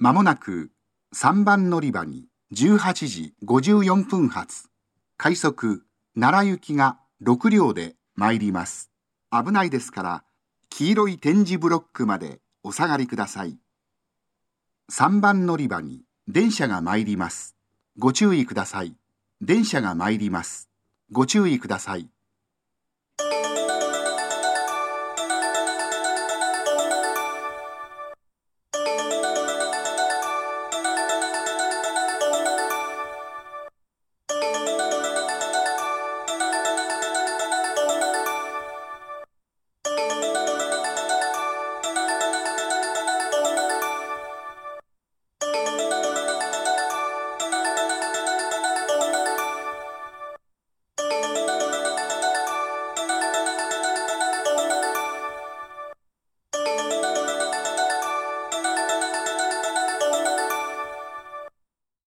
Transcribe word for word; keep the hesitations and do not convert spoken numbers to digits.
まもなくさんばん乗り場にじゅうはちじごじゅうよんぷん発、快速奈良行きがろくりょうで参ります。危ないですから、黄色い点字ブロックまでお下がりください。さんばん乗り場に電車が参ります。ご注意ください。電車が参ります。ご注意ください。